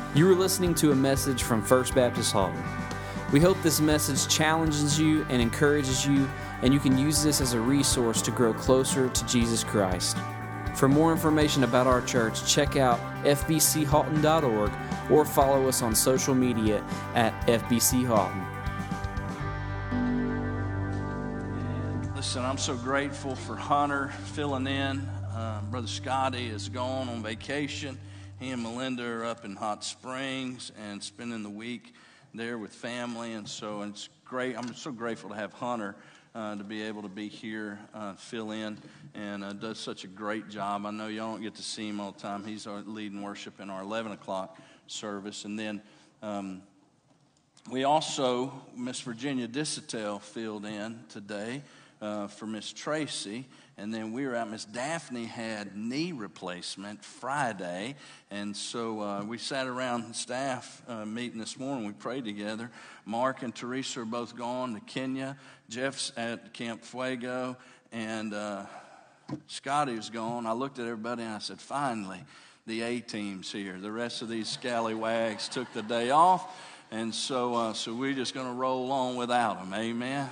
You are listening to a message from First Baptist Halton. We hope this message challenges you and encourages you, and you can use this as a resource to grow closer to Jesus Christ. For more information about our church, check out fbchalton.org or follow us on social media at fbchalton. Listen, I'm so grateful for Hunter filling in. Brother Scotty is gone on vacation. He and Melinda are up in Hot Springs and spending the week there with family, and so it's great. I'm so grateful to have Hunter to be able to be here, fill in, and does such a great job. I know y'all don't get to see him all the time. He's leading worship in our 11 o'clock service. And then we also, Miss Virginia Dissatel filled in today for Miss Tracy. And then we were out, Miss Daphne had knee replacement Friday. And so we sat around staff meeting this morning. We prayed together. Mark and Teresa are both gone to Kenya. Jeff's at Camp Fuego. And Scotty was gone. I looked at everybody and I said, finally, the A-team's here. The rest of these scallywags took the day off. And so we're just going to roll on without them. Amen.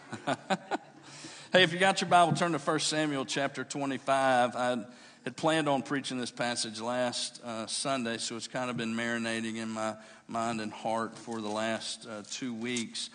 Hey, if you got your Bible, turn to 1 Samuel chapter 25. I had planned on preaching this passage last Sunday, so it's kind of been marinating in my mind and heart for the last 2 weeks.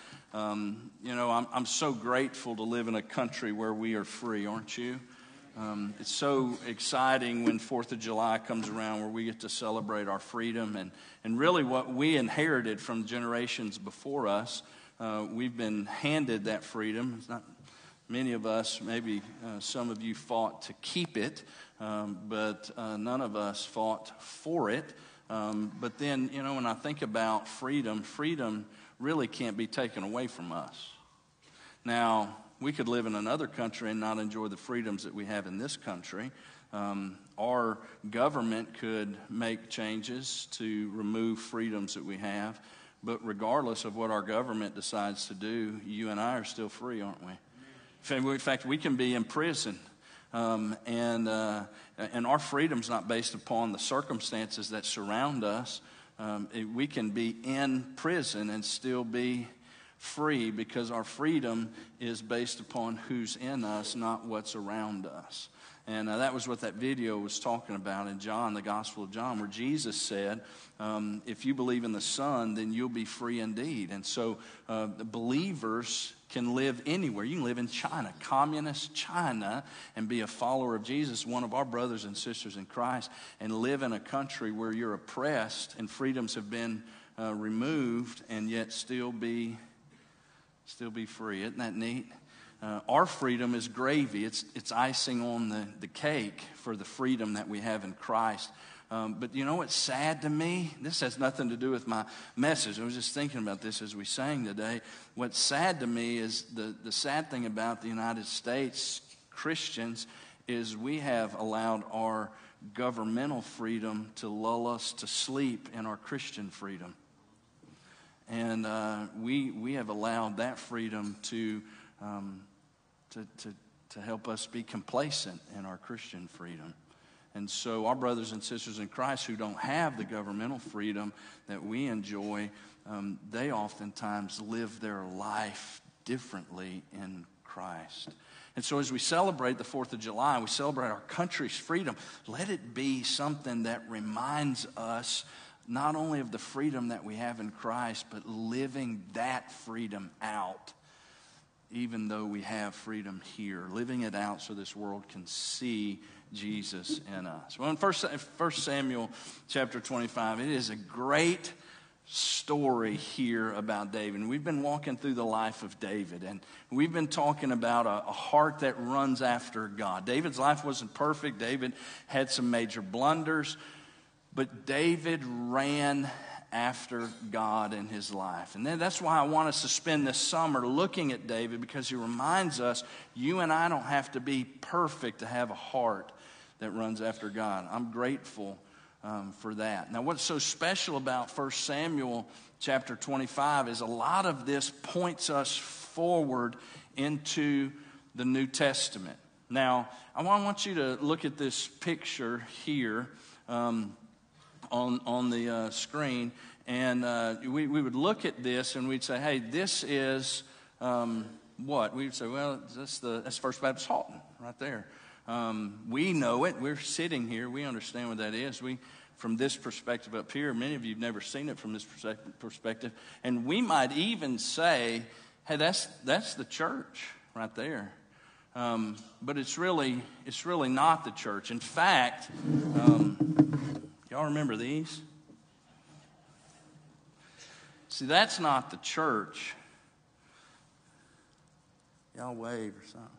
I'm so grateful to live in a country where we are free, aren't you? It's so exciting when 4th of July comes around where we get to celebrate our freedom and really what we inherited from generations before us. We've been handed that freedom. It's not many of us, maybe some of you fought to keep it, but none of us fought for it. But then, when I think about freedom really can't be taken away from us. Now, we could live in another country and not enjoy the freedoms that we have in this country. Our government could make changes to remove freedoms that we have. But regardless of what our government decides to do, you and I are still free, aren't we? In fact, we can be in prison, and our freedom's not based upon the circumstances that surround us. We can be in prison and still be free because our freedom is based upon who's in us, not what's around us. And that was what that video was talking about in John, the Gospel of John, where Jesus said, if you believe in the Son, then you'll be free indeed. And so the believers can live anywhere. You can live in China, communist China, and be a follower of Jesus, one of our brothers and sisters in Christ, and live in a country where you're oppressed and freedoms have been removed, and yet still be free. Isn't that neat? Our freedom is gravy. It's icing on the cake for the freedom that we have in Christ. But you know what's sad to me? This has nothing to do with my message. I was just thinking about this as we sang today. What's sad to me is the sad thing about the United States Christians is we have allowed our governmental freedom to lull us to sleep in our Christian freedom. And we have allowed that freedom to help us be complacent in our Christian freedom. And so our brothers and sisters in Christ who don't have the governmental freedom that we enjoy, they oftentimes live their life differently in Christ. And so as we celebrate the 4th of July, we celebrate our country's freedom, let it be something that reminds us not only of the freedom that we have in Christ, but living that freedom out. Even though we have freedom here, living it out so this world can see Jesus in us. Well, in 1 Samuel chapter 25, it is a great story here about David. And we've been walking through the life of David, and we've been talking about a heart that runs after God. David's life wasn't perfect. David had some major blunders, but David ran after God in his life. And then that's why I want us to spend this summer looking at David, because he reminds us you and I don't have to be perfect to have a heart that runs after God. I'm grateful for that. Now, what's so special about 1 Samuel chapter 25 is a lot of this points us forward into the New Testament. Now, I want you to look at this picture here. on the screen, and we would look at this and we'd say, hey, this is what? We'd say, well, that's First Baptist Halton right there. We know it. We're sitting here. We understand what that is. From this perspective up here, many of you have never seen it from this perspective. And we might even say, hey, that's the church right there. But it's really not the church. In fact, y'all remember these? See, that's not the church. Y'all wave or something.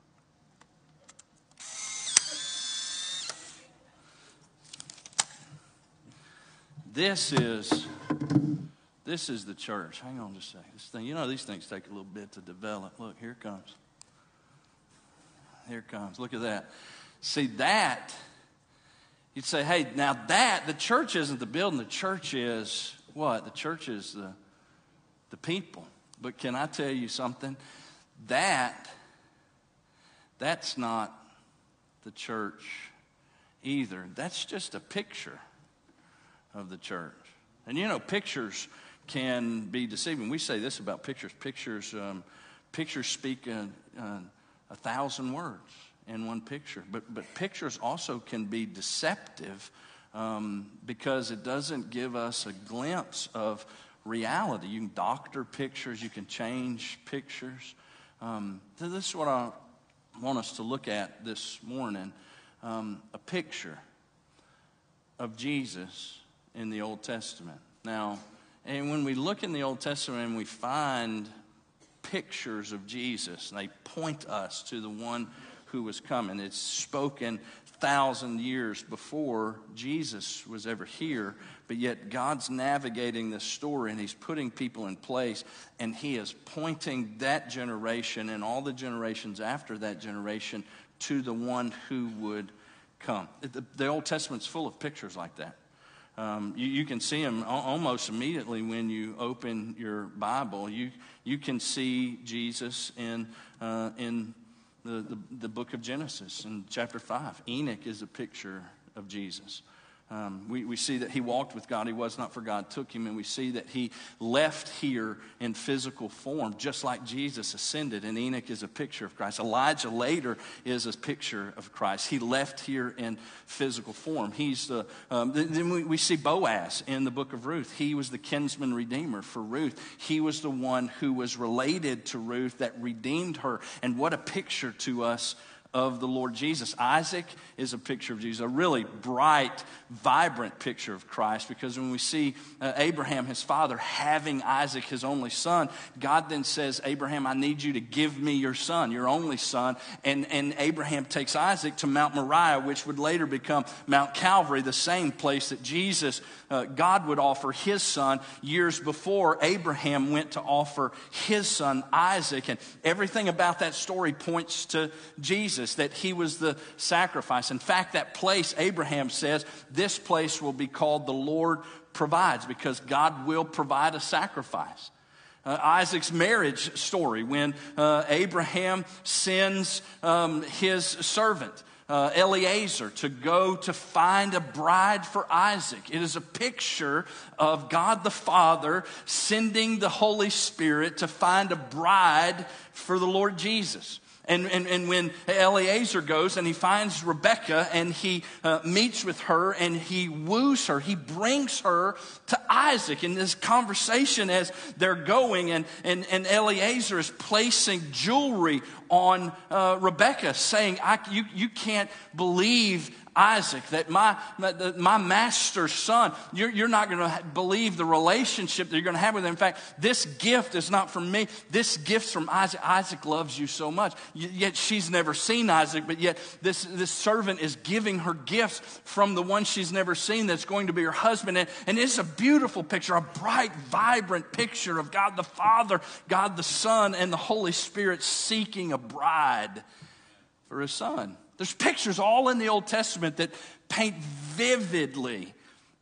This is the church. Hang on just a second. This thing, these things take a little bit to develop. Look, here it comes. Here it comes. Look at that. See that? You'd say, hey, now the church isn't the building. The church is what? The church is the people. But can I tell you something? That's not the church either. That's just a picture of the church. And pictures can be deceiving. We say this about pictures. Pictures speak 1,000 words in one picture. But pictures also can be deceptive because it doesn't give us a glimpse of reality. You can doctor pictures. You can change pictures. So this is what I want us to look at this morning. A picture of Jesus in the Old Testament. Now, and when we look in the Old Testament and we find pictures of Jesus, they point us to the one who was coming. It's spoken 1,000 years before Jesus was ever here, but yet God's navigating this story and he's putting people in place, and he is pointing that generation and all the generations after that generation to the one who would come. The Old Testament's full of pictures like that. You can see them almost immediately when you open your Bible. You can see Jesus in the book of Genesis in chapter 5. Enoch is a picture of Jesus. We see that he walked with God. He was not, for God took him. And we see that he left here in physical form, just like Jesus ascended. And Enoch is a picture of Christ. Elijah later is a picture of Christ. He left here in physical form. Then we see Boaz in the book of Ruth. He was the kinsman redeemer for Ruth. He was the one who was related to Ruth that redeemed her. And what a picture to us of the Lord Jesus. Isaac is a picture of Jesus, a really bright, vibrant picture of Christ, because when we see Abraham, his father, having Isaac, his only son, God then says, Abraham, I need you to give me your son, your only son. And Abraham takes Isaac to Mount Moriah, which would later become Mount Calvary, the same place that Jesus, God would offer his son years before Abraham went to offer his son Isaac. And everything about that story points to Jesus, that he was the sacrifice. In fact, that place, Abraham says, this place will be called the Lord provides, because God will provide a sacrifice. Isaac's marriage story, when Abraham sends his servant Eliezer to go to find a bride for Isaac. It is a picture of God the Father sending the Holy Spirit to find a bride for the Lord Jesus. And when Eliezer goes and he finds Rebekah and he meets with her and he woos her, he brings her to Isaac. In this conversation as they're going, and Eliezer is placing jewelry on Rebekah, saying, you can't believe, Isaac, that my master's son, you're not going to believe the relationship that you're going to have with him. In fact, this gift is not from me. This gift's from Isaac. Isaac loves you so much. Yet she's never seen Isaac, but yet this servant is giving her gifts from the one she's never seen that's going to be her husband. And it's a beautiful picture, a bright, vibrant picture of God the Father, God the Son, and the Holy Spirit seeking a bride for his son. There's pictures all in the Old Testament that paint vividly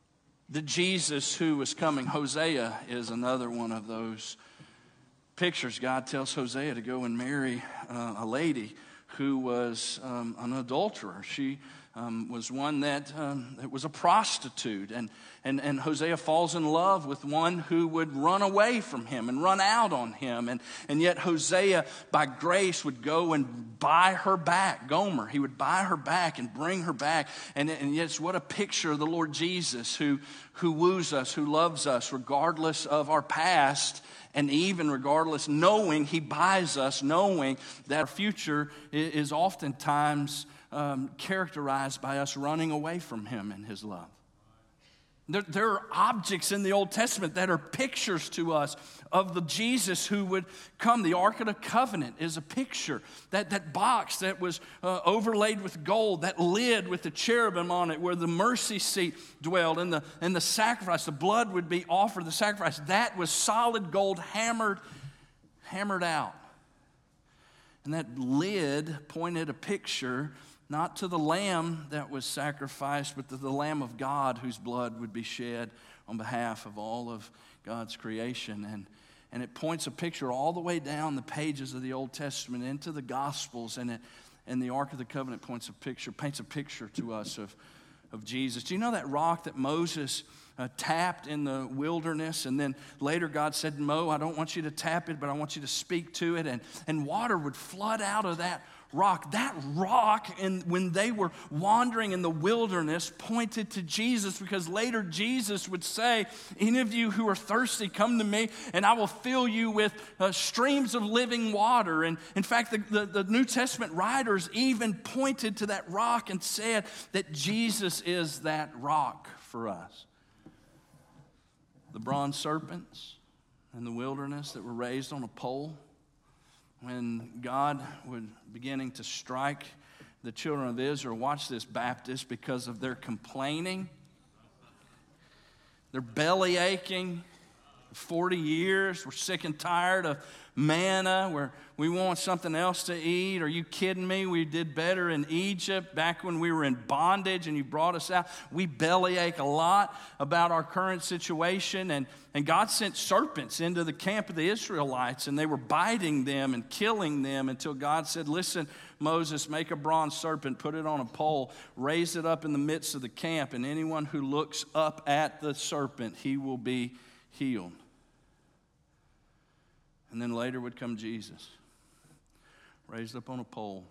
the Jesus who was coming. Hosea is another one of those pictures. God tells Hosea to go and marry a lady who was an adulterer. She was one that was a prostitute. And Hosea falls in love with one who would run away from him and run out on him. And yet Hosea, by grace, would go and buy her back. Gomer, he would buy her back and bring her back. And yet, what a picture of the Lord Jesus who woos us, who loves us regardless of our past. And even regardless, knowing he buys us, knowing that our future is oftentimes characterized by us running away from him and his love. There are objects in the Old Testament that are pictures to us of the Jesus who would come. The Ark of the Covenant is a picture. That box that was overlaid with gold, that lid with the cherubim on it where the mercy seat dwelled, and the sacrifice, the blood would be offered, the sacrifice, that was solid gold hammered out. And that lid pointed a picture not to the lamb that was sacrificed, but to the Lamb of God whose blood would be shed on behalf of all of God's creation. And it points a picture all the way down the pages of the Old Testament into the Gospels. And the Ark of the Covenant paints a picture to us of Jesus. Do you know that rock that Moses tapped in the wilderness? And then later God said, Mo, I don't want you to tap it, but I want you to speak to it. And water would flood out of that rock. That rock, and when they were wandering in the wilderness, pointed to Jesus, because later Jesus would say, any of you who are thirsty, come to me and I will fill you with streams of living water. And in fact, the New Testament writers even pointed to that rock and said that Jesus is that rock for us. The bronze serpents in the wilderness that were raised on a pole, when God was beginning to strike the children of Israel, watch this, Baptist, because of their complaining, their belly aching, 40 years, we're sick and tired of manna, we want something else to eat. Are you kidding me? We did better in Egypt back when we were in bondage and you brought us out. We bellyache a lot about our current situation. And God sent serpents into the camp of the Israelites, and they were biting them and killing them until God said, listen, Moses, make a bronze serpent, put it on a pole, raise it up in the midst of the camp, and anyone who looks up at the serpent, he will be healed. And then later would come Jesus, raised up on a pole,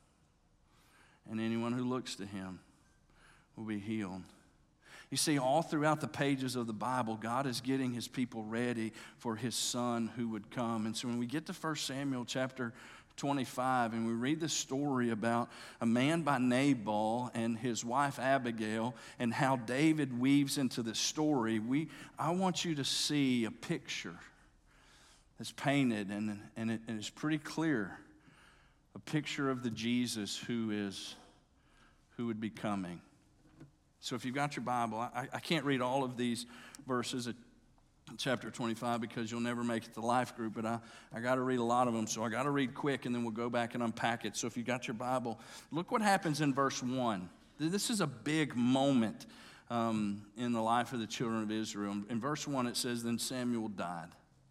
and anyone who looks to him will be healed. You see, all throughout the pages of the Bible, God is getting his people ready for his son who would come. And so when we get to 1 Samuel chapter 25, and we read the story about a man by Nabal and his wife Abigail, and how David weaves into this story, I want you to see a picture that's painted, and it is pretty clear, a picture of the Jesus who would be coming. So if you've got your Bible, I can't read all of these verses at chapter 25 because you'll never make it to life group, but I got to read a lot of them, so I got to read quick, and then we'll go back and unpack it. So if you've got your Bible, look what happens in verse 1. This is a big moment in the life of the children of Israel. In verse 1 it says, then Samuel died.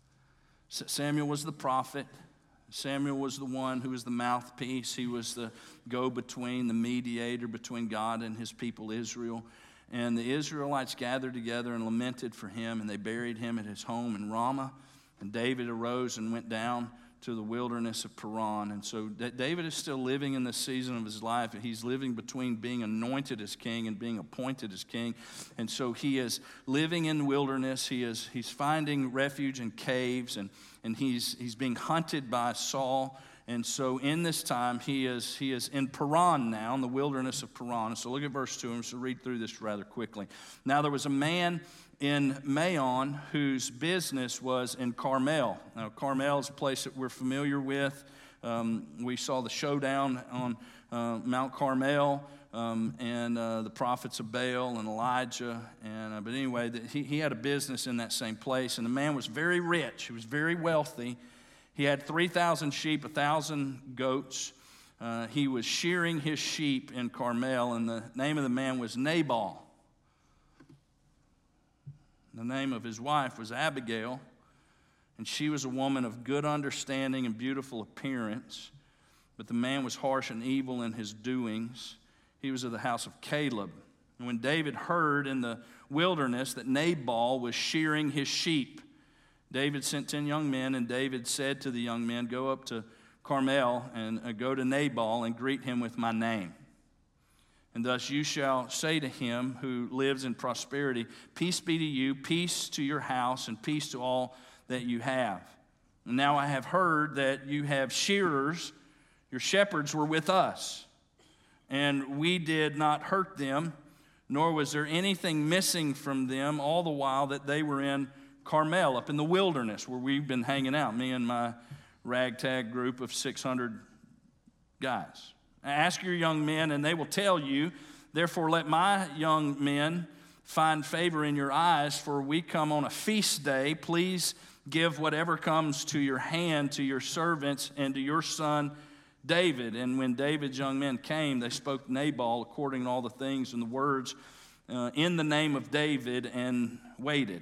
Samuel was the prophet. Samuel was the one who was the mouthpiece. He was the go-between, the mediator between God and his people Israel. And the Israelites gathered together and lamented for him, and they buried him at his home in Ramah. And David arose and went down to the wilderness of Paran. And so David is still living in this season of his life. He's living between being anointed as king and being appointed as king. And so he is living in the wilderness. He's finding refuge in caves, and he's being hunted by Saul. And so in this time, he is in Paran now, in the wilderness of Paran. So look at verse 2. I'm just going to read through this rather quickly. Now there was a man in Maon whose business was in Carmel. Now Carmel is a place that we're familiar with. We saw the showdown on Mount Carmel and the prophets of Baal and Elijah. But anyway, he had a business in that same place. And the man was very rich. He was very wealthy. He had 3,000 sheep, 1,000 goats. He was shearing his sheep in Carmel, and the name of the man was Nabal. The name of his wife was Abigail, and she was a woman of good understanding and beautiful appearance. But the man was harsh and evil in his doings. He was of the house of Caleb. And when David heard in the wilderness that Nabal was shearing his sheep, David sent 10 young men, and David said to the young men, go up to Carmel and go to Nabal and greet him with my name. And thus you shall say to him who lives in prosperity, peace be to you, peace to your house, and peace to all that you have. And now I have heard that you have shearers, your shepherds were with us, and we did not hurt them, nor was there anything missing from them all the while that they were in Carmel, up in the wilderness where we've been hanging out, me and my ragtag group of 600 guys. Ask your young men, and they will tell you, therefore let my young men find favor in your eyes, for we come on a feast day. Please give whatever comes to your hand to your servants and to your son David. And when David's young men came, they spoke to Nabal according to all the things and the words in the name of David, and waited.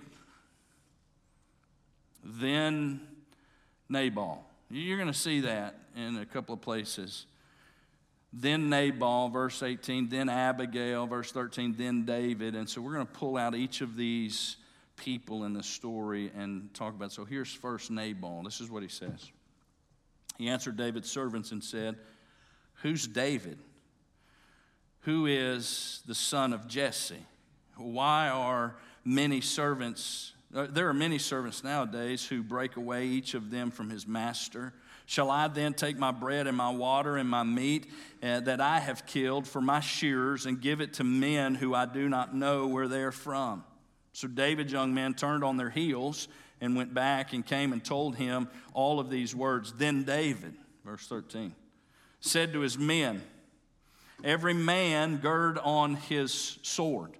Then Nabal. You're going to see that in a couple of places. Then Nabal, verse 18, then Abigail, verse 13, then David. And so we're going to pull out each of these people in the story and talk about it. So here's first Nabal. This is what he says. He answered David's servants and said, who's David? Who is the son of Jesse? Why are many servants, there are many servants nowadays who break away each of them from his master. Shall I then take my bread and my water and my meat that I have killed for my shearers and give it to men who I do not know where they are from? So David's young men turned on their heels and went back and came and told him all of these words. Then David, verse 13, said to his men, every man gird on his sword.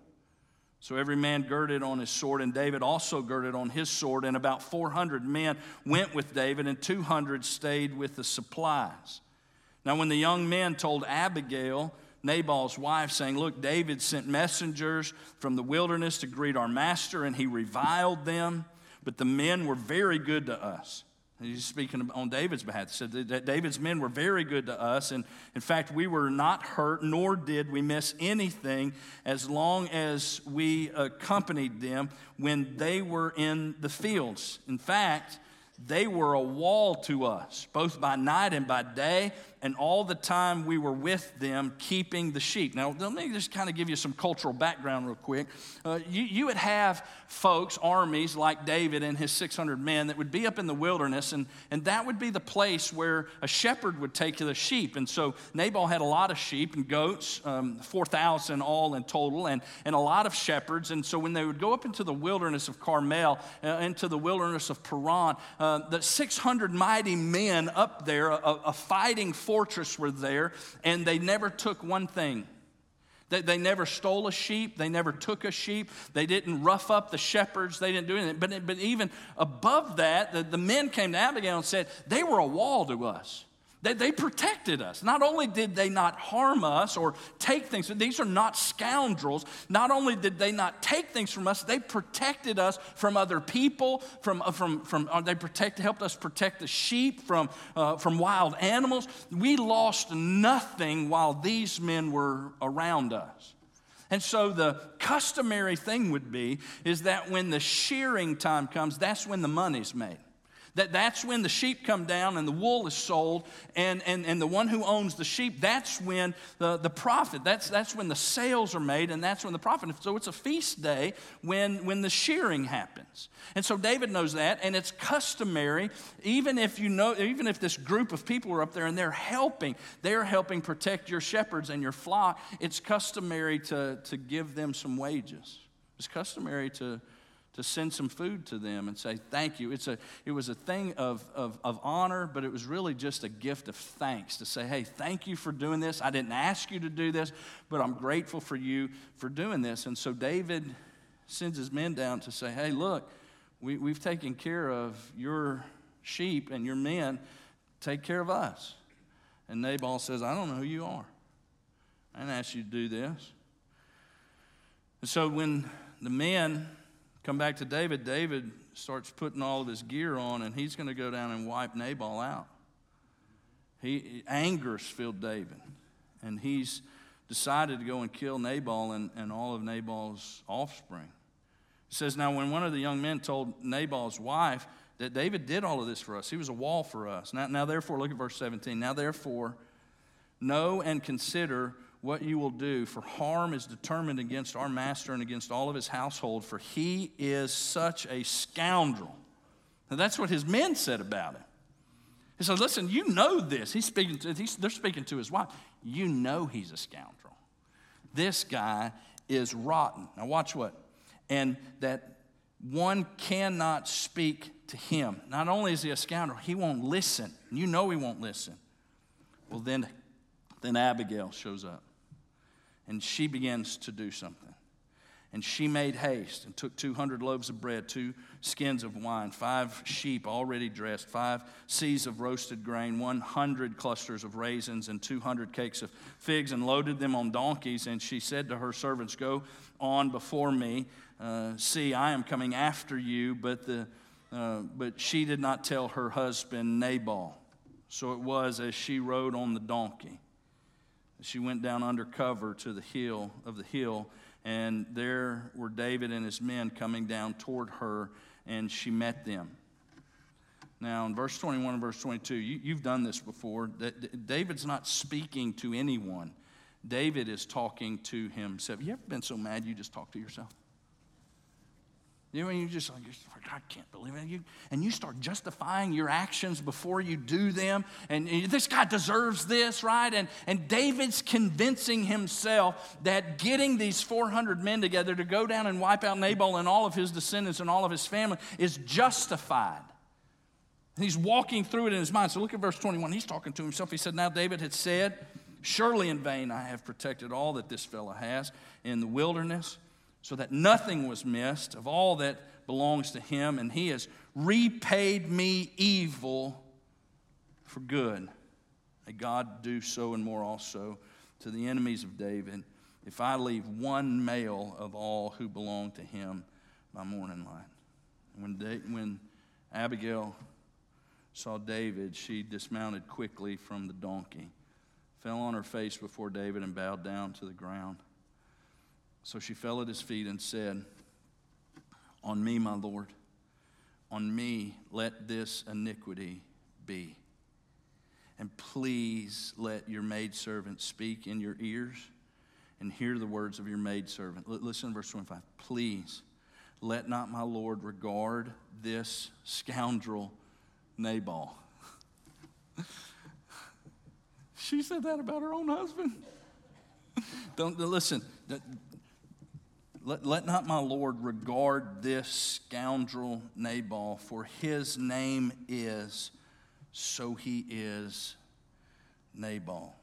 So every man girded on his sword, and David also girded on his sword, and about 400 men went with David, and 200 stayed with the supplies. Now when the young men told Abigail, Nabal's wife, saying, look, David sent messengers from the wilderness to greet our master, and he reviled them, but the men were very good to us. He's speaking on David's behalf. He said that David's men were very good to us. And in fact, we were not hurt, nor did we miss anything as long as we accompanied them when they were in the fields. In fact, they were a wall to us, both by night and by day, and all the time we were with them keeping the sheep. Now, let me just kind of give you some cultural background real quick. You would have folks, armies like David and his 600 men that would be up in the wilderness, and that would be the place where a shepherd would take the sheep. And so Nabal had a lot of sheep and goats, 4,000 all in total, and a lot of shepherds. And so when they would go up into the wilderness of Carmel, into the wilderness of Paran, the 600 mighty men up there, a fighting fortress were there, and they never took one thing. They never stole a sheep. They never took a sheep. They didn't rough up the shepherds. They didn't do anything. But even above that, the men came to Abigail and said, they were a wall to us. They protected us. Not only did they not harm us or take things, these are not scoundrels. Not only did they not take things from us, they protected us from other people. Helped us protect the sheep from wild animals. We lost nothing while these men were around us. And so the customary thing would be is that when the shearing time comes, that's when the money's made. That's when the sheep come down and the wool is sold, and the one who owns the sheep, that's when the profit, that's when the sales are made, and that's when the profit. So it's a feast day when the shearing happens. And so David knows that, and it's customary, even if this group of people are up there and they're helping protect your shepherds and your flock, it's customary to give them some wages. It's customary to send some food to them and say thank you. It was a thing of honor, but it was really just a gift of thanks to say, hey, thank you for doing this. I didn't ask you to do this, but I'm grateful for you for doing this. And so David sends his men down to say, hey, look, we've taken care of your sheep and your men. Take care of us. And Nabal says, I don't know who you are. I didn't ask you to do this. And so when the men come back to David, David starts putting all of his gear on, and he's going to go down and wipe Nabal out. Anger's filled David, and he's decided to go and kill Nabal and all of Nabal's offspring. It says, now when one of the young men told Nabal's wife that David did all of this for us, he was a wall for us. Now therefore, look at verse 17. Now therefore, know and consider what you will do, for harm is determined against our master and against all of his household, for he is such a scoundrel. Now that's what his men said about him. He said, listen, you know this. They're speaking to his wife. You know he's a scoundrel. This guy is rotten. Now watch what. And that one cannot speak to him. Not only is he a scoundrel, he won't listen. You know he won't listen. Well, then Abigail shows up. And she begins to do something. And she made haste and took 200 loaves of bread, 2 skins of wine, 5 sheep already dressed, 5 seahs of roasted grain, 100 clusters of raisins, and 200 cakes of figs, and loaded them on donkeys. And she said to her servants, go on before me. See, I am coming after you. But she did not tell her husband Nabal. So it was as she rode on the donkey. She went down under cover to the hill, and there were David and his men coming down toward her, and she met them. Now, in verse 21 and verse 22, you've done this before. David's not speaking to anyone. David is talking to himself. You ever been so mad you just talk to yourself? You know, you're just like, I can't believe it. And you start justifying your actions before you do them. And this guy deserves this, right? And David's convincing himself that getting these 400 men together to go down and wipe out Nabal and all of his descendants and all of his family is justified. And he's walking through it in his mind. So look at verse 21. He's talking to himself. He said, now David had said, surely in vain I have protected all that this fellow has in the wilderness, so that nothing was missed of all that belongs to him, and he has repaid me evil for good. May God do so and more also to the enemies of David, if I leave one male of all who belong to him by morning light. When Abigail saw David, she dismounted quickly from the donkey, fell on her face before David, and bowed down to the ground. So she fell at his feet and said, on me, my Lord, on me let this iniquity be. And please let your maidservant speak in your ears and hear the words of your maidservant. Listen to verse 25. Please let not my Lord regard this scoundrel Nabal. She said that about her own husband. Don't listen. Let not my Lord regard this scoundrel Nabal, for his name is, so he is Nabal.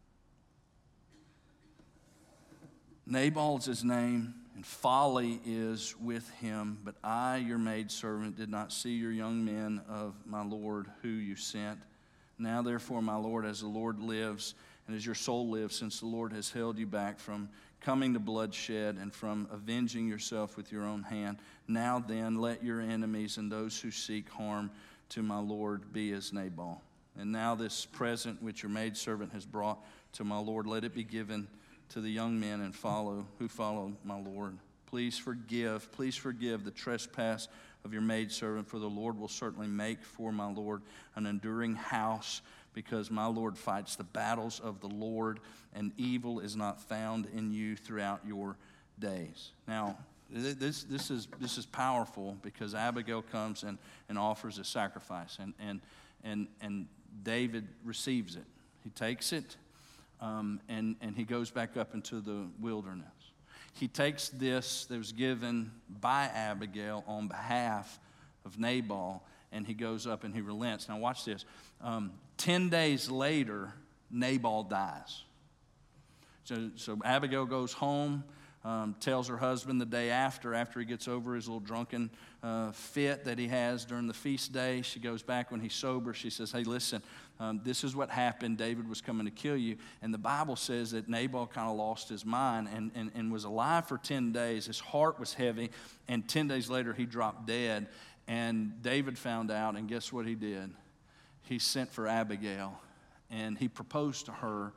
Nabal's his name, and folly is with him. But I, your maidservant, did not see your young men of my Lord who you sent. Now therefore, my Lord, as the Lord lives, and as your soul lives, since the Lord has held you back from coming to bloodshed and from avenging yourself with your own hand, now then let your enemies and those who seek harm to my Lord be as Nabal. And now this present which your maidservant has brought to my Lord, let it be given to the young men who follow my Lord. Please forgive the trespass of your maidservant, for the Lord will certainly make for my Lord an enduring house, because my Lord fights the battles of the Lord, and evil is not found in you throughout your days. Now, this is powerful, because Abigail comes and offers a sacrifice, and David receives it. He takes it, and he goes back up into the wilderness. He takes this that was given by Abigail on behalf of Nabal, and he goes up and he relents. Now watch this. 10 days later, Nabal dies. So Abigail goes home, tells her husband the day after he gets over his little drunken fit that he has during the feast day. She goes back when he's sober. She says, hey, listen, this is what happened. David was coming to kill you. And the Bible says that Nabal kind of lost his mind and was alive for 10 days. His heart was heavy. And 10 days later, he dropped dead. And David found out, and guess what he did? He sent for Abigail, and he proposed to her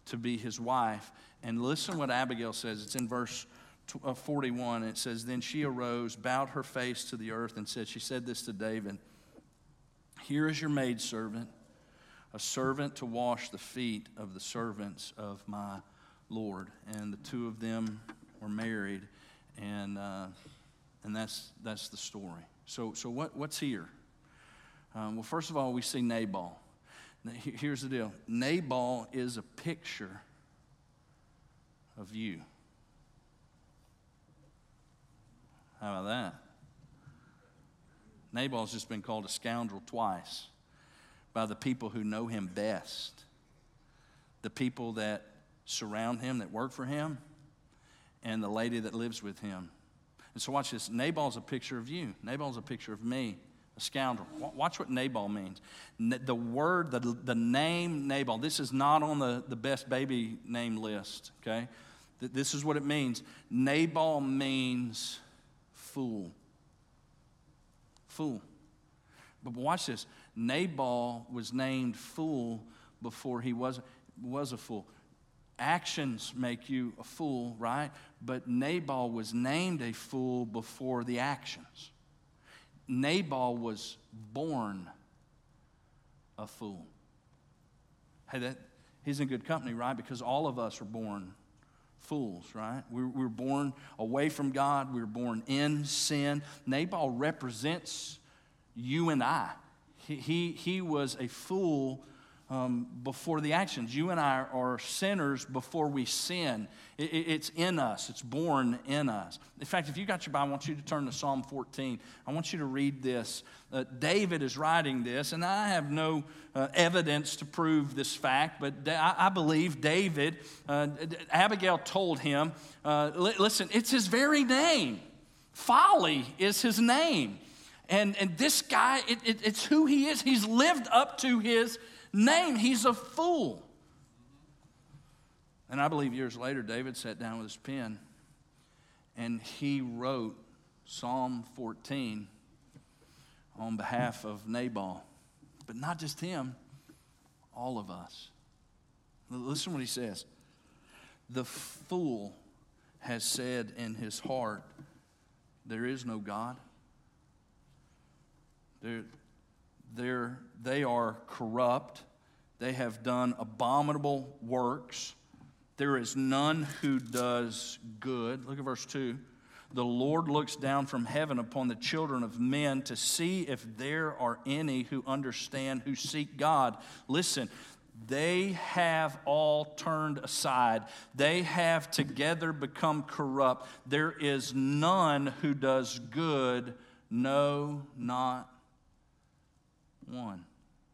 to be his wife. And listen what Abigail says. It's in verse 41. It says, then she arose, bowed her face to the earth, and said, she said this to David, here is your maidservant, a servant to wash the feet of the servants of my Lord. And the two of them were married, and that's the story. So what's here? Well, first of all, we see Nabal. Now, here's the deal. Nabal is a picture of you. How about that? Nabal's just been called a scoundrel twice by the people who know him best. The people that surround him, that work for him, and the lady that lives with him. And so watch this. Nabal's a picture of you. Nabal's a picture of me, a scoundrel. Watch what Nabal means. The word, the name Nabal, this is not on the best baby name list, okay? This is what it means. Nabal means fool. Fool. But watch this. Nabal was named fool before he was a fool. Actions make you a fool, right? But Nabal was named a fool before the actions. Nabal was born a fool. Hey, he's in good company, right? Because all of us are born fools, right? We're born away from God. We're born in sin. Nabal represents you and I. He was a fool before the actions. You and I are sinners before we sin. It's in us. It's born in us. In fact, if you got your Bible, I want you to turn to Psalm 14. I want you to read this. David is writing this, and I have no evidence to prove this fact, but I believe David, Abigail told him, listen, it's his very name. Folly is his name. And this guy, it's who he is. He's lived up to his name. He's a fool. And I believe years later, David sat down with his pen and he wrote Psalm 14 on behalf of Nabal. But not just him, all of us. Listen what he says. The fool has said in his heart, there is no God. They are corrupt. They have done abominable works. There is none who does good. Look at verse 2. The Lord looks down from heaven upon the children of men to see if there are any who understand, who seek God. Listen, they have all turned aside. They have together become corrupt. There is none who does good, no, not one.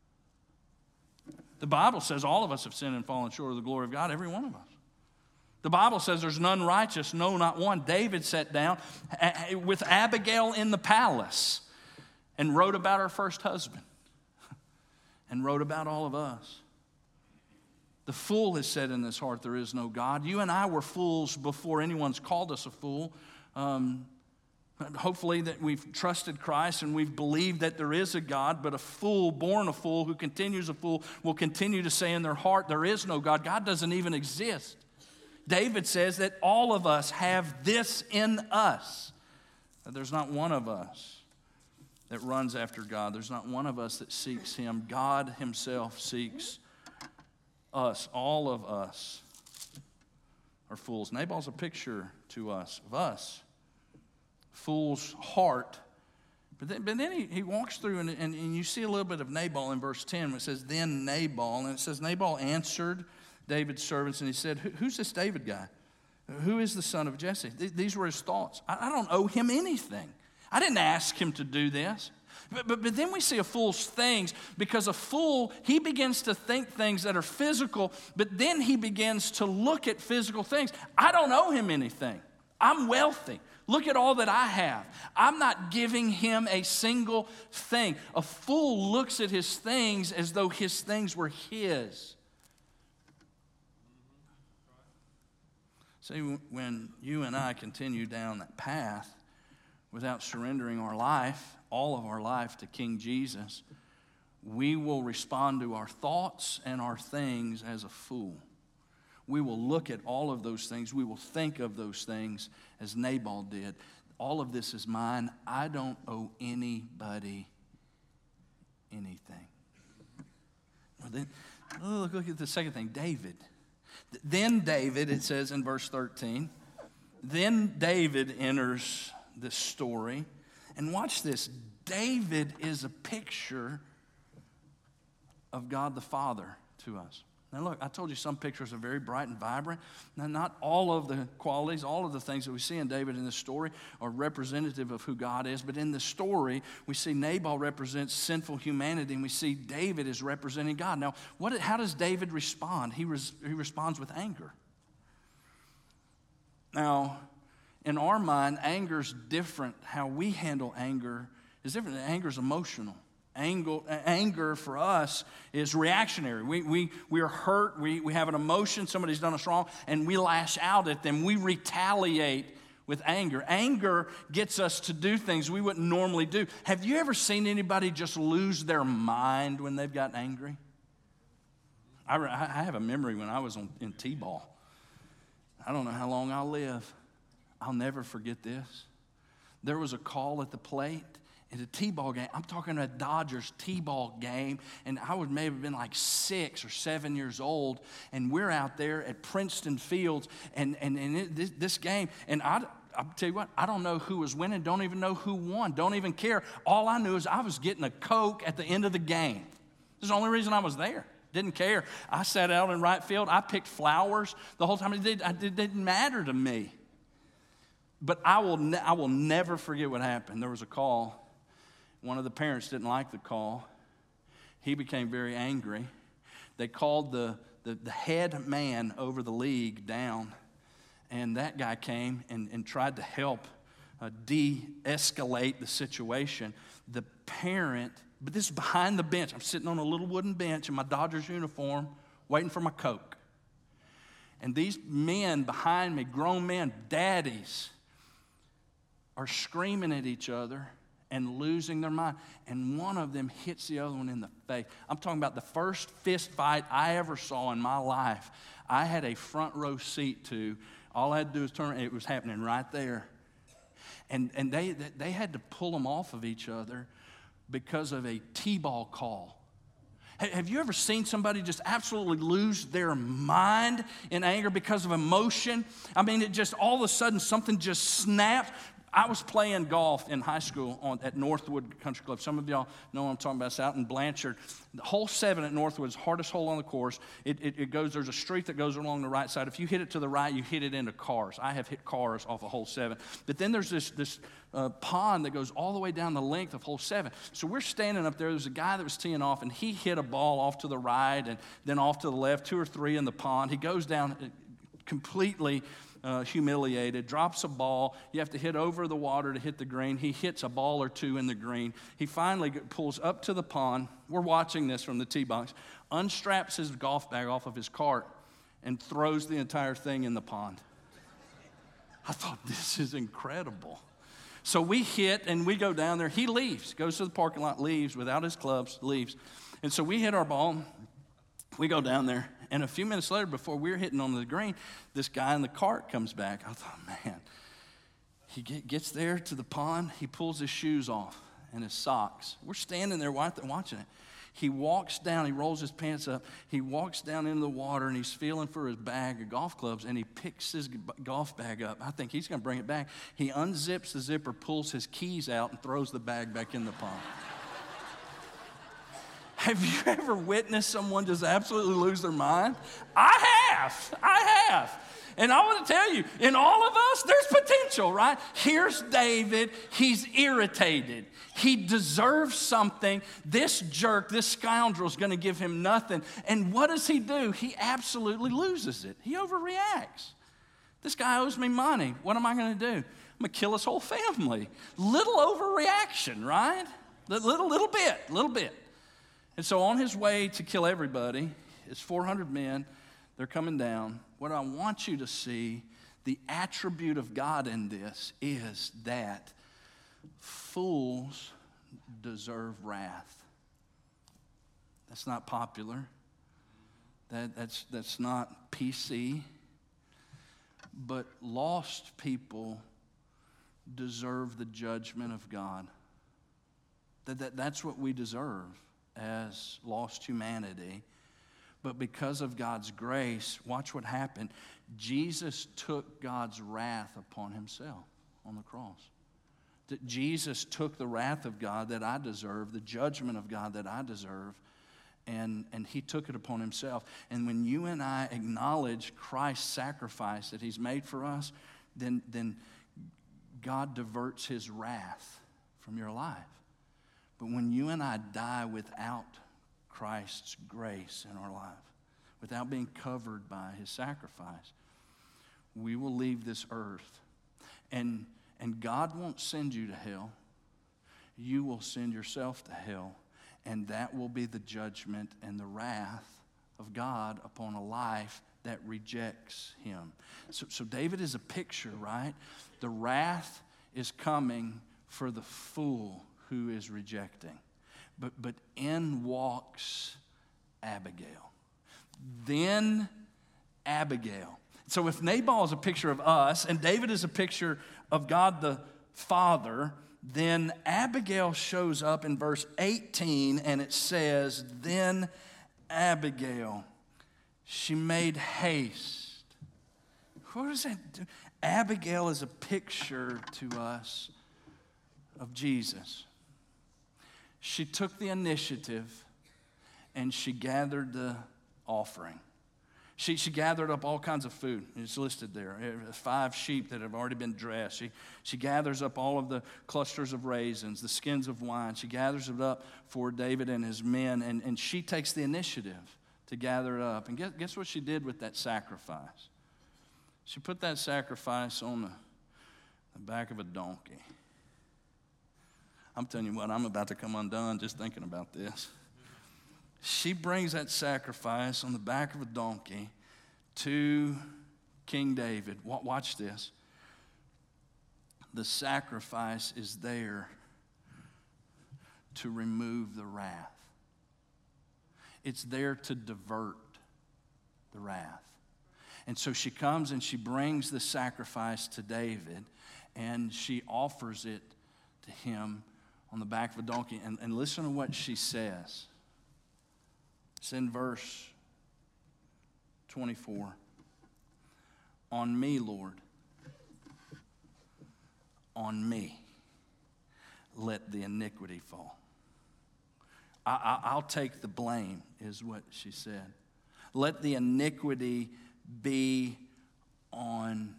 The Bible says all of us have sinned and fallen short of the glory of God, every one of us. The Bible says there's none righteous, no, not one. David sat down with Abigail in the palace and wrote about her first husband and wrote about all of us. The fool has said in his heart, there is no God. You and I were fools before anyone's called us a fool. Hopefully that we've trusted Christ and we've believed that there is a God, but a fool, born a fool, who continues a fool, will continue to say in their heart, there is no God. God doesn't even exist. David says that all of us have this in us. That there's not one of us that runs after God. There's not one of us that seeks Him. God Himself seeks us. All of us are fools. Nabal's a picture to us, of us. Fool's heart. But then he walks through and you see a little bit of Nabal in verse 10 where it says, then Nabal. And it says, Nabal answered David's servants and he said, who's this David guy? Who is the son of Jesse? These were his thoughts. I don't owe him anything. I didn't ask him to do this. But then we see a fool's things, because a fool, he begins to think things that are physical, but then he begins to look at physical things. I don't owe him anything. I'm wealthy. Look at all that I have. I'm not giving him a single thing. A fool looks at his things as though his things were his. See, when you and I continue down that path without surrendering our life, all of our life, to King Jesus, we will respond to our thoughts and our things as a fool. We will look at all of those things. We will think of those things as Nabal did. All of this is mine. I don't owe anybody anything. Well, then, look at the second thing, David. Then David, it says in verse 13, then David enters this story. And watch this. David is a picture of God the Father to us. Now look, I told you some pictures are very bright and vibrant. Now not all of the qualities, all of the things that we see in David in this story are representative of who God is. But in the story, we see Nabal represents sinful humanity, and we see David is representing God. Now, how does David respond? He responds with anger. Now, in our mind, anger's different. How we handle anger is different. Anger is emotional. Anger for us is reactionary. We are hurt. We have an emotion. Somebody's done us wrong, and we lash out at them. We retaliate with anger. Anger gets us to do things we wouldn't normally do. Have you ever seen anybody just lose their mind when they've gotten angry? I have a memory when I was in T-ball. I don't know how long I'll live. I'll never forget this. There was a call at the plate. In a T-ball game, I'm talking a Dodgers T-ball game, and I would maybe have been like 6 or 7 years old, and we're out there at Princeton Fields, and this game, and I'll tell you what, I don't know who was winning, don't even know who won, don't even care. All I knew is I was getting a Coke at the end of the game. This is the only reason I was there. Didn't care. I sat out in right field. I picked flowers the whole time. It didn't matter to me. But I will never forget what happened. There was a call. One of the parents didn't like the call. He became very angry. They called the head man over the league down, and that guy came and tried to help de-escalate the situation. The parent, but this is behind the bench. I'm sitting on a little wooden bench in my Dodgers uniform, waiting for my Coke. And these men behind me, grown men, daddies, are screaming at each other and losing their mind. And one of them hits the other one in the face. I'm talking about the first fist fight I ever saw in my life. I had a front row seat to. All I had to do was turn, it was happening right there. And they had to pull them off of each other because of a T-ball call. Have you ever seen somebody just absolutely lose their mind in anger because of emotion? I mean, it just all of a sudden something just snaps. I was playing golf in high school at Northwood Country Club. Some of y'all know what I'm talking about. It's out in Blanchard. Hole 7 at Northwood is the hardest hole on the course. It goes. There's a street that goes along the right side. If you hit it to the right, you hit it into cars. I have hit cars off of hole 7. But then there's this pond that goes all the way down the length of hole 7. So we're standing up there. There's a guy that was teeing off, and he hit a ball off to the right and then off to the left, 2 or 3 in the pond. He goes down completely humiliated, drops a ball. You have to hit over the water to hit the green. He hits a ball or 2 in the green. He finally pulls up to the pond. We're watching this from the tee box. Unstraps his golf bag off of his cart and throws the entire thing in the pond. I thought, this is incredible. So we hit and we go down there. He leaves, goes to the parking lot, leaves without his clubs, leaves. And so we hit our ball. We go down there. And a few minutes later, before we were hitting on the green, this guy in the cart comes back. I thought, man, he gets there to the pond. He pulls his shoes off and his socks. We're standing there watching it. He walks down. He rolls his pants up. He walks down into the water, and he's feeling for his bag of golf clubs, and he picks his golf bag up. I think he's going to bring it back. He unzips the zipper, pulls his keys out, and throws the bag back in the pond. Have you ever witnessed someone just absolutely lose their mind? I have. And I want to tell you, in all of us, there's potential, right? Here's David. He's irritated. He deserves something. This jerk, this scoundrel is going to give him nothing. And what does he do? He absolutely loses it. He overreacts. This guy owes me money. What am I going to do? I'm going to kill his whole family. Little overreaction, right? Little bit. And so on his way to kill everybody, it's 400 men. They're coming down. What I want you to see, the attribute of God in this is that fools deserve wrath. That's not popular. That's not PC. But lost people deserve the judgment of God. That's what we deserve as lost humanity. But because of God's grace, watch what happened. Jesus took God's wrath upon himself on the cross. That Jesus took the wrath of God that I deserve, the judgment of God that I deserve, and he took it upon himself. And when you and I acknowledge Christ's sacrifice that he's made for us, then God diverts his wrath from your life. But when you and I die without Christ's grace in our life, without being covered by his sacrifice, we will leave this earth. And God won't send you to hell. You will send yourself to hell. And that will be the judgment and the wrath of God upon a life that rejects him. So David is a picture, right? The wrath is coming for the fool who is rejecting. But in walks Abigail. Then Abigail. So if Nabal is a picture of us and David is a picture of God the Father, then Abigail shows up in verse 18 and it says, then Abigail, she made haste. What does that do? Abigail is a picture to us of Jesus. She took the initiative and she gathered the offering. She gathered up all kinds of food. It's listed there. 5 sheep that have already been dressed. She gathers up all of the clusters of raisins, the skins of wine. She gathers it up for David and his men, and she takes the initiative to gather it up. And guess what she did with that sacrifice? She put that sacrifice on the back of a donkey. I'm telling you what, I'm about to come undone just thinking about this. She brings that sacrifice on the back of a donkey to King David. Watch this. The sacrifice is there to remove the wrath. It's there to divert the wrath. And so she comes and she brings the sacrifice to David and she offers it to him on the back of a donkey. And listen to what she says. It's in verse 24. On me, Lord, on me, let the iniquity fall. I'll take the blame, is what she said. Let the iniquity be on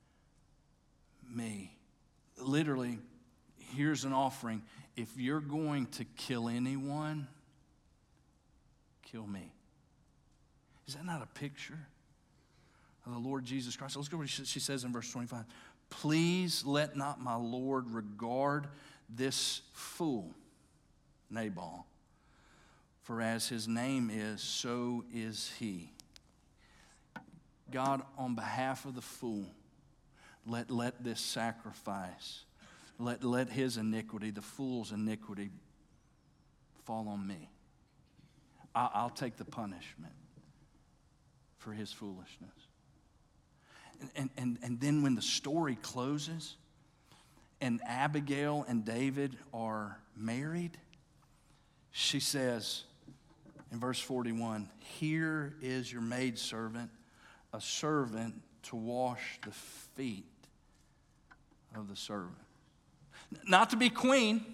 me. Literally, here's an offering. If you're going to kill anyone, kill me. Is that not a picture of the Lord Jesus Christ? Let's go what she says in verse 25. Please let not my Lord regard this fool, Nabal, for as his name is, so is he. God, on behalf of the fool, let this sacrifice, let his iniquity, the fool's iniquity, fall on me. I'll take the punishment for his foolishness. And then when the story closes and Abigail and David are married, she says in verse 41, here is your maidservant, a servant to wash the feet of the servant. Not to be queen,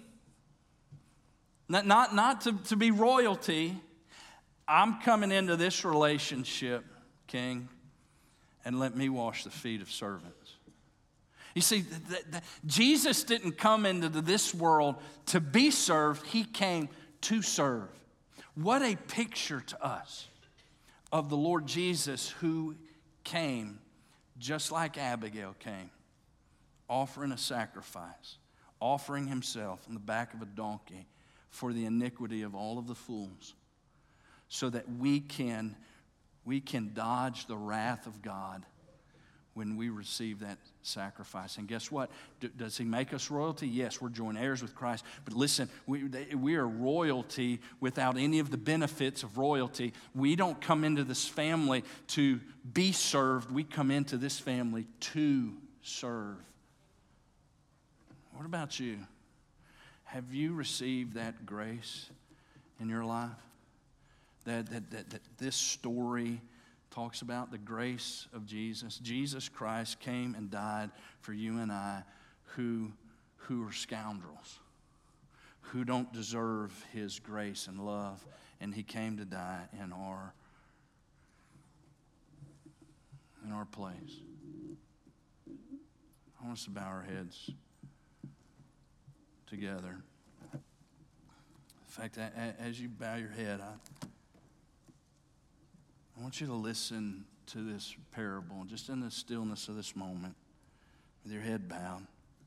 not to be royalty. I'm coming into this relationship, King, and let me wash the feet of servants. You see, Jesus didn't come into this world to be served. He came to serve. What a picture to us of the Lord Jesus who came just like Abigail came, offering a sacrifice, offering himself on the back of a donkey for the iniquity of all of the fools, so that we can dodge the wrath of God when we receive that sacrifice. And guess what? Does he make us royalty? Yes, we're joint heirs with Christ. But listen, we are royalty without any of the benefits of royalty. We don't come into this family to be served. We come into this family to serve. What about you? Have you received that grace in your life? That this story talks about the grace of Jesus. Jesus Christ came and died for you and I who are scoundrels, who don't deserve his grace and love, and he came to die in our place. I want us to bow our heads together. In fact, as you bow your head, I want you to listen to this parable, just in the stillness of this moment, with your head bowed.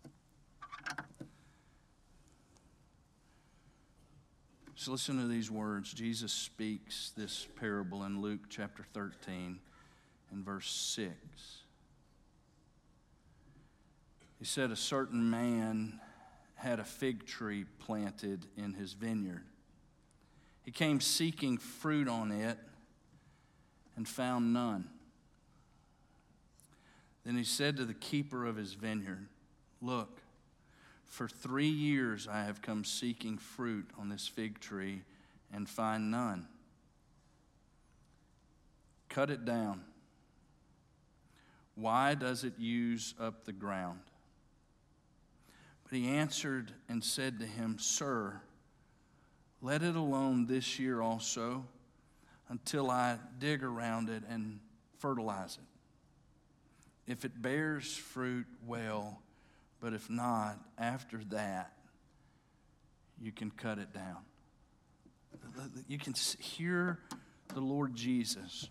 Just listen to these words. Jesus speaks this parable in Luke chapter 13 and verse 6. He said, a certain man had a fig tree planted in his vineyard. He came seeking fruit on it and found none. Then he said to the keeper of his vineyard, look, for 3 years I have come seeking fruit on this fig tree and find none. Cut it down. Why does it use up the ground? But he answered and said to him, Sir, let it alone this year also, until I dig around it and fertilize it. If it bears fruit, well, but if not, after that, you can cut it down. You can hear the Lord Jesus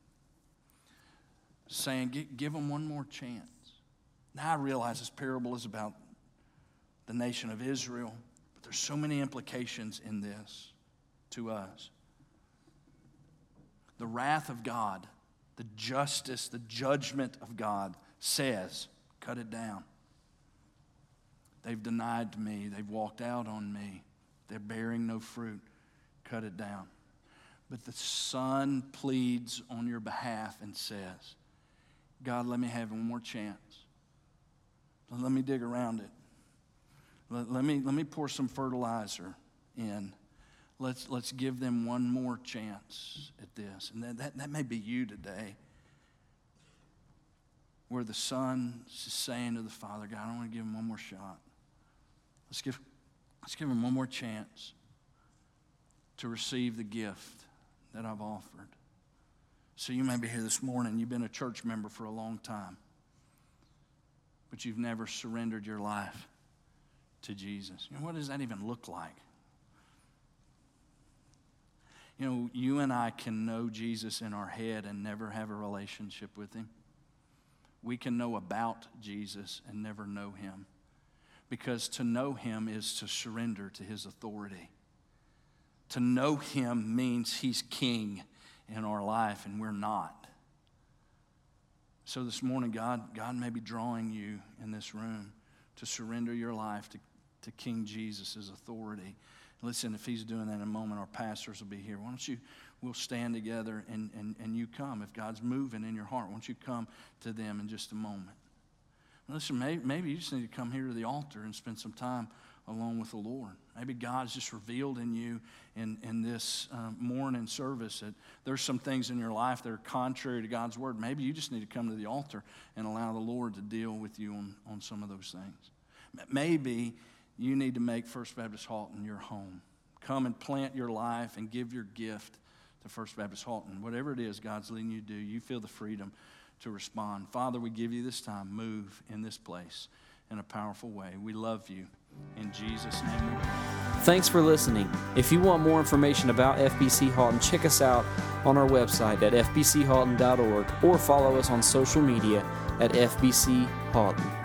saying, give them one more chance. Now I realize this parable is about the nation of Israel, but there's so many implications in this to us. The wrath of God, the justice, the judgment of God says, cut it down. They've denied me. They've walked out on me. They're bearing no fruit. Cut it down. But the Son pleads on your behalf and says, God, let me have one more chance. Let me dig around it. Let me pour some fertilizer in. Let's give them one more chance at this. And that may be you today, where the Son is saying to the Father, God, I want to give him one more shot. Let's give him one more chance to receive the gift that I've offered. So you may be here this morning. You've been a church member for a long time, but you've never surrendered your life to Jesus. You know, what does that even look like? You know, you and I can know Jesus in our head and never have a relationship with him. We can know about Jesus and never know him. Because to know him is to surrender to his authority. To know him means he's king in our life and we're not. So this morning, God may be drawing you in this room to surrender your life to King Jesus' authority. Listen, if he's doing that in a moment, our pastors will be here. Why don't we'll stand together and you come. If God's moving in your heart, why don't you come to them in just a moment. Listen, maybe you just need to come here to the altar and spend some time alone with the Lord. Maybe God's just revealed in you in this morning service that there's some things in your life that are contrary to God's word. Maybe you just need to come to the altar and allow the Lord to deal with you on some of those things. Maybe you need to make First Baptist Halton your home. Come and plant your life and give your gift to First Baptist Halton. Whatever it is God's leading you to do, you feel the freedom to respond. Father, we give you this time. Move in this place in a powerful way. We love you. In Jesus' name we pray. Thanks for listening. If you want more information about FBC Halton, check us out on our website at fbchalton.org or follow us on social media at FBC Halton.